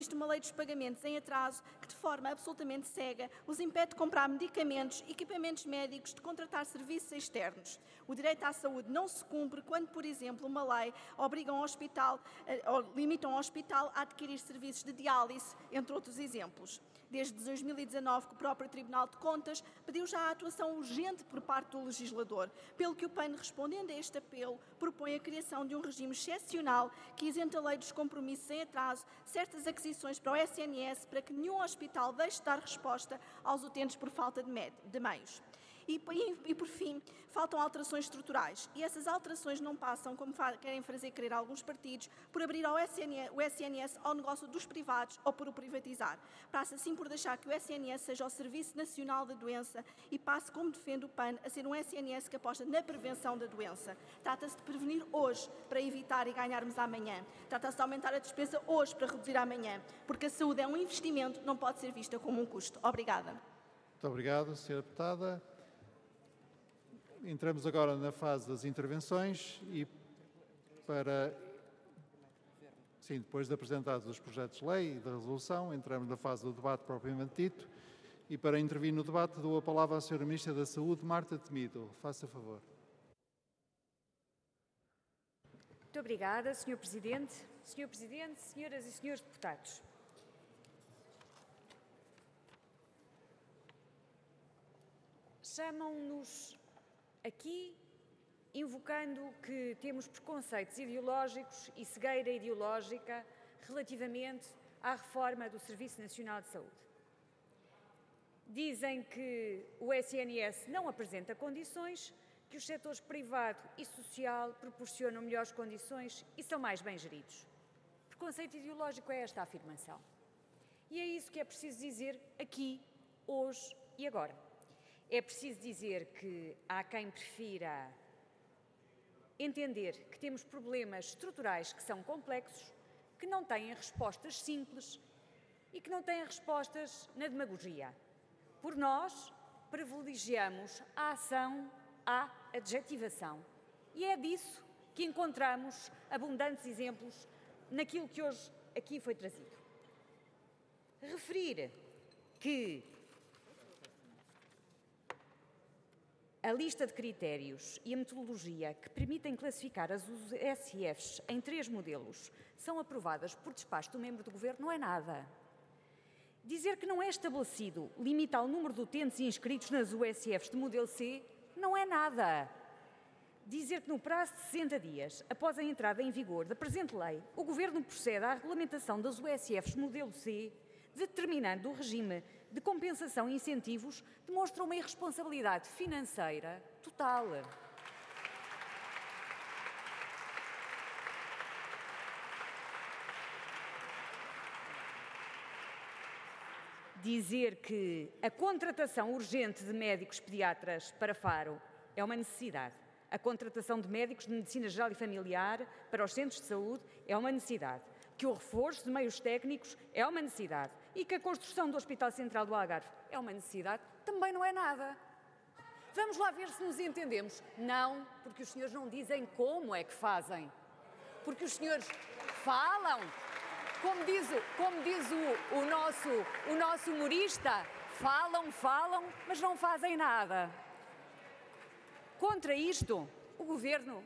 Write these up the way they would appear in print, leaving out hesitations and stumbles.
Existe uma lei dos pagamentos em atraso que, de forma absolutamente cega, os impede de comprar medicamentos, equipamentos médicos, de contratar serviços externos. O direito à saúde não se cumpre quando, por exemplo, uma lei obriga um hospital, ou limita um hospital a adquirir serviços de diálise, entre outros exemplos. Desde 2019 que o próprio Tribunal de Contas pediu já a atuação urgente por parte do legislador, pelo que o PAN, respondendo a este apelo, propõe a criação de um regime excepcional que isenta a lei dos compromissos em atraso, certas aquisições para o SNS, para que nenhum hospital deixe de dar resposta aos utentes por falta de meios. E, por fim, faltam alterações estruturais. E essas alterações não passam, como querem fazer crer alguns partidos, por abrir o SNS ao negócio dos privados ou por o privatizar. Passa, assim, por deixar que o SNS seja o Serviço Nacional da Doença e passe, como defende o PAN, a ser um SNS que aposta na prevenção da doença. Trata-se de prevenir hoje para evitar e ganharmos amanhã. Trata-se de aumentar a despesa hoje para reduzir amanhã. Porque a saúde é um investimento, não pode ser vista como um custo. Obrigada. Muito obrigado, Sra. Deputada. Entramos agora na fase das intervenções e depois de apresentados os projetos de lei e da resolução, entramos na fase do debate propriamente dito e para intervir no debate dou a palavra à Sra. Ministra da Saúde, Marta Temido. Faça favor. Muito obrigada, Sr. Presidente. Sr. Presidente, senhoras e senhores deputados. Chamam-nos aqui invocando que temos preconceitos ideológicos e cegueira ideológica relativamente à reforma do Serviço Nacional de Saúde. Dizem que o SNS não apresenta condições, que os setores privado e social proporcionam melhores condições e são mais bem geridos. Preconceito ideológico é esta a afirmação. E é isso que é preciso dizer aqui, hoje e agora. É preciso dizer que há quem prefira entender que temos problemas estruturais que são complexos, que não têm respostas simples e que não têm respostas na demagogia. Por nós, privilegiamos a ação à adjetivação. E é disso que encontramos abundantes exemplos naquilo que hoje aqui foi trazido. Referir que a lista de critérios e a metodologia que permitem classificar as USFs em 3 modelos são aprovadas por despacho do membro do Governo não é nada. Dizer que não é estabelecido limite ao número de utentes inscritos nas USFs de modelo C não é nada. Dizer que no prazo de 60 dias, após a entrada em vigor da presente lei, o Governo procede à regulamentação das USFs modelo C, determinando o regime de compensação e incentivos, demonstra uma irresponsabilidade financeira total. Dizer que a contratação urgente de médicos pediatras para Faro é uma necessidade. A contratação de médicos de medicina geral e familiar para os centros de saúde é uma necessidade. Que o reforço de meios técnicos é uma necessidade e que a construção do Hospital Central do Algarve é uma necessidade, também não é nada. Vamos lá ver se nos entendemos. Não, porque os senhores não dizem como é que fazem. Porque os senhores falam, como diz o nosso humorista, falam, mas não fazem nada. Contra isto, o Governo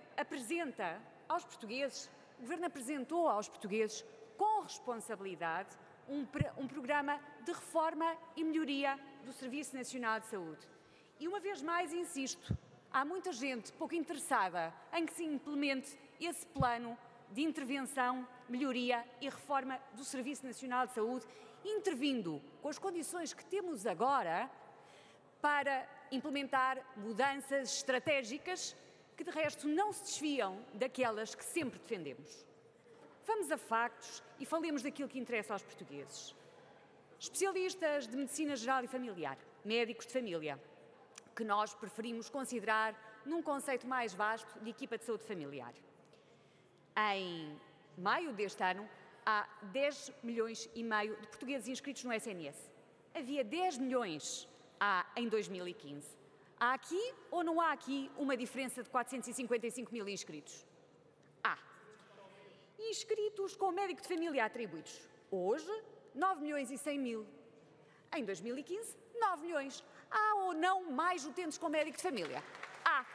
apresentou aos portugueses, com responsabilidade, um programa de reforma e melhoria do Serviço Nacional de Saúde. E uma vez mais insisto, há muita gente pouco interessada em que se implemente esse plano de intervenção, melhoria e reforma do Serviço Nacional de Saúde, intervindo com as condições que temos agora para implementar mudanças estratégicas que, de resto, não se desviam daquelas que sempre defendemos. Vamos a factos e falemos daquilo que interessa aos portugueses. Especialistas de medicina geral e familiar, médicos de família, que nós preferimos considerar num conceito mais vasto de equipa de saúde familiar. Em maio deste ano, há 10 milhões e meio de portugueses inscritos no SNS. Havia 10 milhões em 2015. Há aqui ou não há aqui uma diferença de 455 mil inscritos? Há. Inscritos com médico de família atribuídos. Hoje, 9 milhões e 100 mil. Em 2015, 9 milhões. Há ou não mais utentes com médico de família? Há.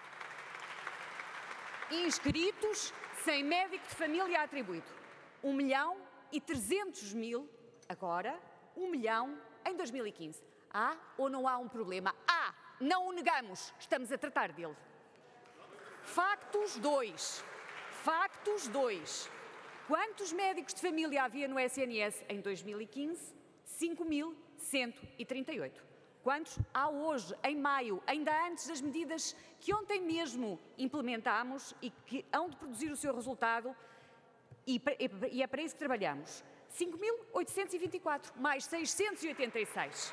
Inscritos sem médico de família atribuído. 1 milhão e 300 mil, agora, 1 milhão em 2015. Há ou não há um problema? Há. Não o negamos. Estamos a tratar dele. Factos 2. Factos 2. Quantos médicos de família havia no SNS em 2015? 5.138. Quantos há hoje, em maio, ainda antes das medidas que ontem mesmo implementámos e que hão de produzir o seu resultado, e é para isso que trabalhamos? 5.824, mais 686.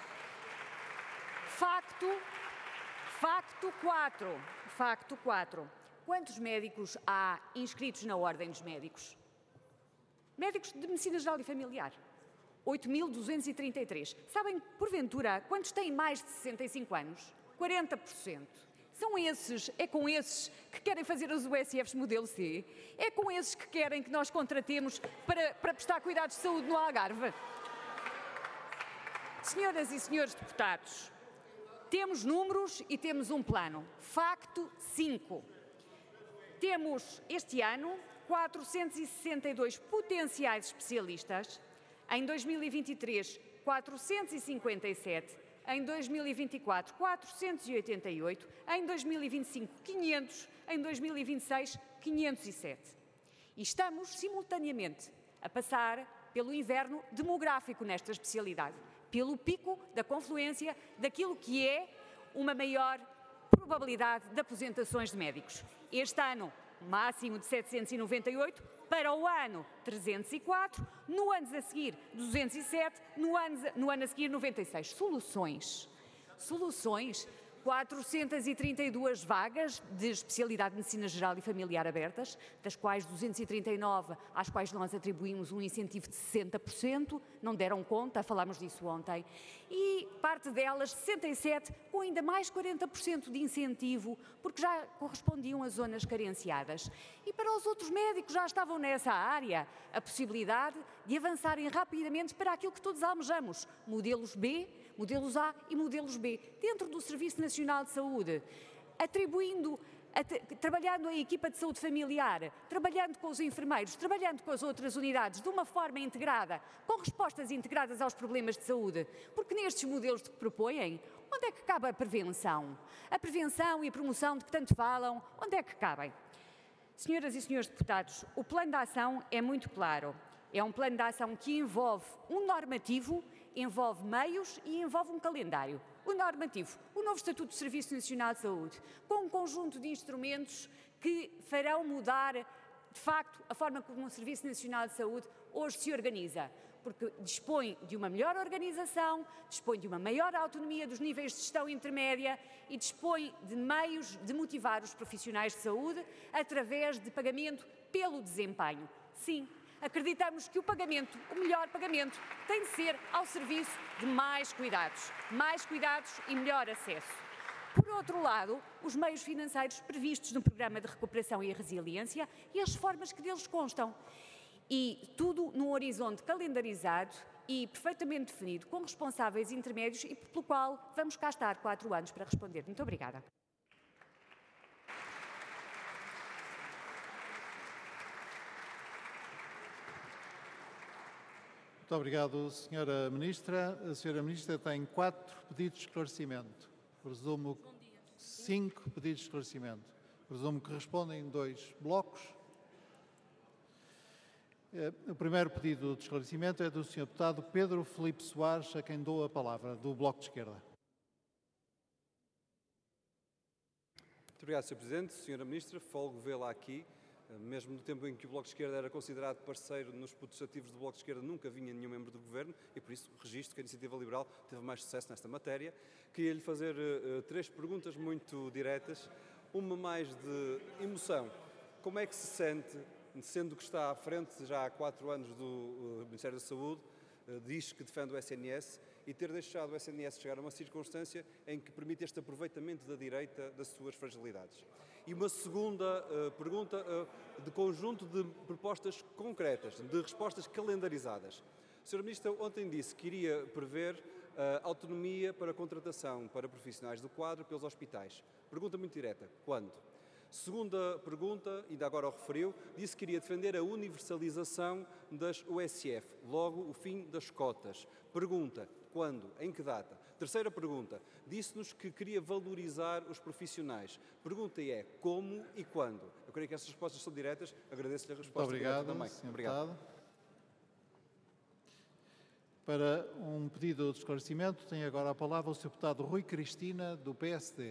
Facto 4. Facto 4. Quantos médicos há inscritos na Ordem dos Médicos? Médicos de Medicina Geral e Familiar. 8.233. Sabem, porventura, quantos têm mais de 65 anos? 40%. São esses, é com esses que querem fazer as USFs modelo C? É com esses que querem que nós contratemos para prestar cuidados de saúde no Algarve? Senhoras e senhores deputados, temos números e temos um plano. Facto 5. Temos, este ano, 462 potenciais especialistas. Em 2023, 457. Em 2024, 488. Em 2025, 500. Em 2026, 507. E estamos, simultaneamente, a passar pelo inverno demográfico nesta especialidade, pelo pico da confluência daquilo que é uma maior probabilidade de aposentações de médicos. Este ano, máximo de 798, para o ano 304, no ano a seguir 207, no ano a seguir 96. Soluções, 432 vagas de especialidade de Medicina Geral e Familiar abertas, das quais 239 às quais nós atribuímos um incentivo de 60%, não deram conta, falámos disso ontem, e parte delas, 67, com ainda mais 40% de incentivo, porque já correspondiam a zonas carenciadas. E para os outros médicos já estavam nessa área a possibilidade de avançarem rapidamente para aquilo que todos almejamos, modelos B, modelos A e modelos B, dentro do Serviço Nacional de Saúde, trabalhando a equipa de saúde familiar, trabalhando com os enfermeiros, trabalhando com as outras unidades de uma forma integrada, com respostas integradas aos problemas de saúde, porque nestes modelos que propõem, onde é que cabe a prevenção? A prevenção e a promoção de que tanto falam, onde é que cabem? Senhoras e senhores deputados, o plano de ação é muito claro. É um plano de ação que envolve um normativo, envolve meios e envolve um calendário. O normativo, o novo Estatuto do Serviço Nacional de Saúde, com um conjunto de instrumentos que farão mudar, de facto, a forma como o Serviço Nacional de Saúde hoje se organiza, porque dispõe de uma melhor organização, dispõe de uma maior autonomia dos níveis de gestão intermédia e dispõe de meios de motivar os profissionais de saúde através de pagamento pelo desempenho. Sim. Acreditamos que o melhor pagamento, tem de ser ao serviço de mais cuidados e melhor acesso. Por outro lado, os meios financeiros previstos no Programa de Recuperação e Resiliência e as reformas que deles constam. E tudo num horizonte calendarizado e perfeitamente definido, com responsáveis intermédios e pelo qual vamos cá estar 4 anos para responder. Muito obrigada. Muito obrigado, Sra. Ministra. A Sra. Ministra tem 4 pedidos de esclarecimento. Presumo 5 pedidos de esclarecimento. Presumo que respondem em 2 blocos. O primeiro pedido de esclarecimento é do Sr. Deputado Pedro Filipe Soares, a quem dou a palavra, do Bloco de Esquerda. Muito obrigado, Sr. Presidente. Sra. Ministra, folgo vê-la aqui. Mesmo no tempo em que o Bloco de Esquerda era considerado parceiro nos putestativos do Bloco de Esquerda, nunca vinha nenhum membro do Governo e por isso registro que a Iniciativa Liberal teve mais sucesso nesta matéria. Queria-lhe fazer 3 perguntas muito diretas, uma mais de emoção. Como é que se sente, sendo que está à frente já há 4 anos do Ministério da Saúde, diz que defende o SNS e ter deixado o SNS chegar a uma circunstância em que permite este aproveitamento da direita das suas fragilidades? E uma segunda pergunta de conjunto de propostas concretas, de respostas calendarizadas. Sra. Ministra ontem disse que iria prever autonomia para contratação para profissionais do quadro pelos hospitais. Pergunta muito direta, quando? Segunda pergunta, ainda agora o referiu, disse que iria defender a universalização das USF, logo o fim das cotas. Pergunta, quando? Em que data? Terceira pergunta, disse-nos que queria valorizar os profissionais. Pergunta é como e quando? Eu creio que essas respostas são diretas, agradeço-lhe a resposta direta também. Sr. Obrigado. Deputado. Para um pedido de esclarecimento, tem agora a palavra o Sr. Deputado Rui Cristina, do PSD.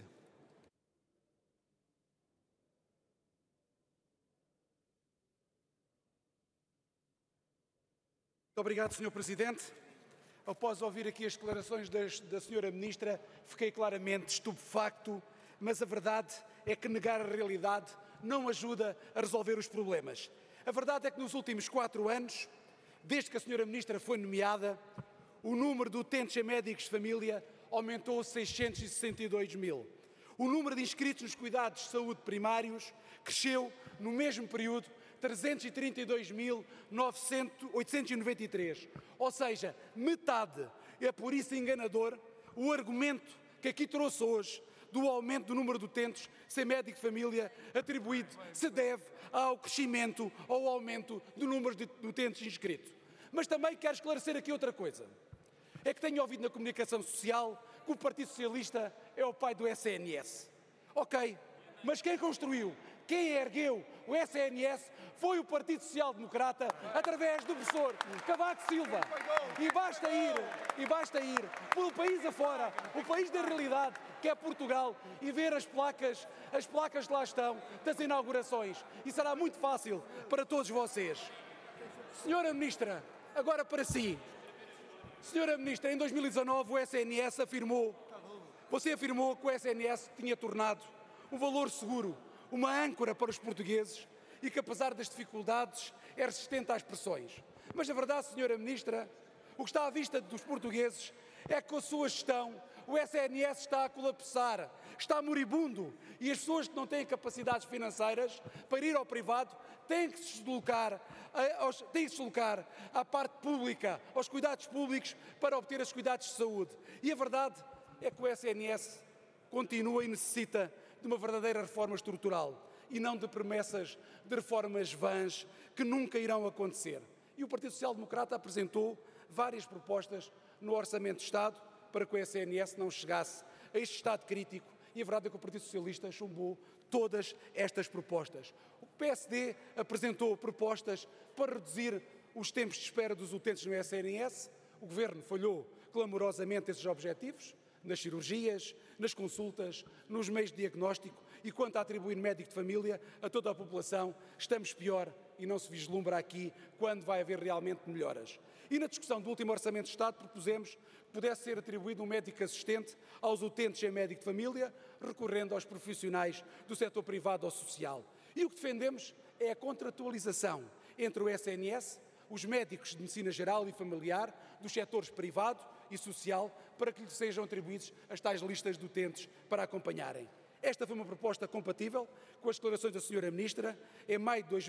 Muito obrigado, Sr. Presidente. Após ouvir aqui as declarações da Sra. Ministra, fiquei claramente estupefacto, mas a verdade é que negar a realidade não ajuda a resolver os problemas. A verdade é que nos últimos 4 anos, desde que a Sra. Ministra foi nomeada, o número de utentes em médicos de família aumentou 662 mil. O número de inscritos nos cuidados de saúde primários cresceu, no mesmo período, 332.893, ou seja, metade. É por isso enganador o argumento que aqui trouxe hoje do aumento do número de utentes sem médico de família atribuído se deve ao crescimento ou ao aumento do número de utentes inscritos. Mas também quero esclarecer aqui outra coisa. É que tenho ouvido na comunicação social que o Partido Socialista é o pai do SNS. Ok, mas quem construiu, quem ergueu o SNS foi o Partido Social Democrata através do professor Cavaco Silva. E basta ir pelo país afora, o país da realidade, que é Portugal, e ver as placas que lá estão das inaugurações. E será muito fácil para todos vocês. Senhora Ministra, agora para si. Senhora Ministra, em 2019 o SNS você afirmou que o SNS tinha tornado um valor seguro, uma âncora para os portugueses e que, apesar das dificuldades, é resistente às pressões. Mas, na verdade, Senhora Ministra, o que está à vista dos portugueses é que com a sua gestão o SNS está a colapsar, está moribundo e as pessoas que não têm capacidades financeiras para ir ao privado têm que se deslocar à parte pública, aos cuidados públicos para obter os cuidados de saúde. E a verdade é que o SNS continua e necessita de uma verdadeira reforma estrutural e não de promessas de reformas vãs que nunca irão acontecer. E o Partido Social Democrata apresentou várias propostas no Orçamento de Estado para que o SNS não chegasse a este estado crítico e a verdade é que o Partido Socialista chumbou todas estas propostas. O PSD apresentou propostas para reduzir os tempos de espera dos utentes no SNS. O Governo falhou clamorosamente esses objetivos, nas cirurgias, nas consultas, nos meios de diagnóstico e quanto a atribuir médico de família a toda a população, estamos pior e não se vislumbra aqui quando vai haver realmente melhoras. E na discussão do último Orçamento de Estado propusemos que pudesse ser atribuído um médico assistente aos utentes sem médico de família, recorrendo aos profissionais do setor privado ou social. E o que defendemos é a contratualização entre o SNS, os médicos de medicina geral e familiar, dos setores privado e social, para que lhes sejam atribuídos as tais listas de utentes para acompanharem. Esta foi uma proposta compatível com as declarações da Sra. Ministra em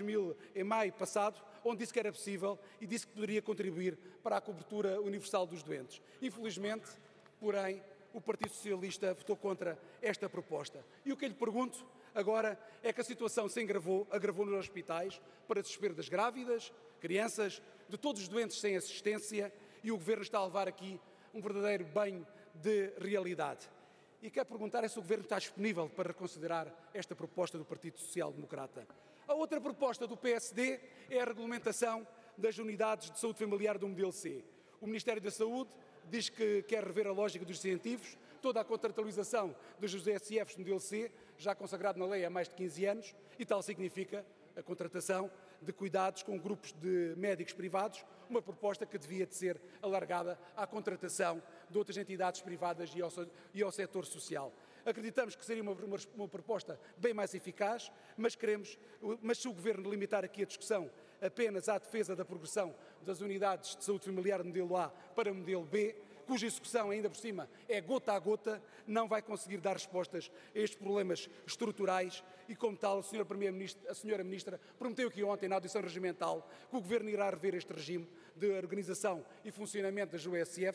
maio passado, onde disse que era possível e disse que poderia contribuir para a cobertura universal dos doentes. Infelizmente, porém, o Partido Socialista votou contra esta proposta. E o que eu lhe pergunto agora é que a situação se agravou nos hospitais para desespero das grávidas, crianças, de todos os doentes sem assistência, e o Governo está a levar aqui um verdadeiro banho de realidade. E quero perguntar se o Governo está disponível para reconsiderar esta proposta do Partido Social Democrata. A outra proposta do PSD é a regulamentação das unidades de saúde familiar do modelo C. O Ministério da Saúde diz que quer rever a lógica dos incentivos, toda a contratualização dos USFs do modelo C, já consagrado na lei há mais de 15 anos, e tal significa a contratação de cuidados com grupos de médicos privados, uma proposta que devia de ser alargada à contratação de outras entidades privadas e ao setor social. Acreditamos que seria uma proposta bem mais eficaz, mas se o Governo limitar aqui a discussão apenas à defesa da progressão das unidades de saúde familiar modelo A para modelo B, cuja execução, ainda por cima, é gota a gota, não vai conseguir dar respostas a estes problemas estruturais e, como tal, a senhora Ministra prometeu aqui ontem, na audição regimental, que o Governo irá rever este regime de organização e funcionamento das USF